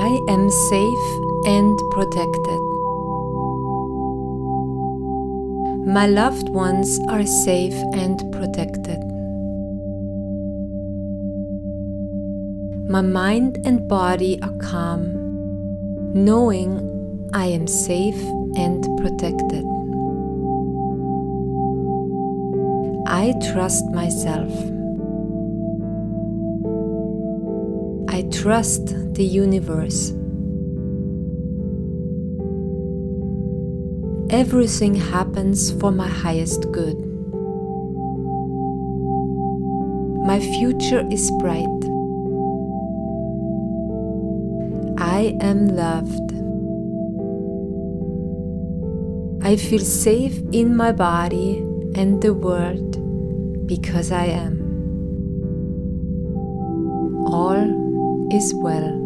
I am safe and protected. My loved ones are safe and protected. My mind and body are calm, knowing I am safe and protected. I trust myself. I trust the universe. Everything happens for my highest good. My future is bright. I am loved. I feel safe in my body and the world because I am. All is well.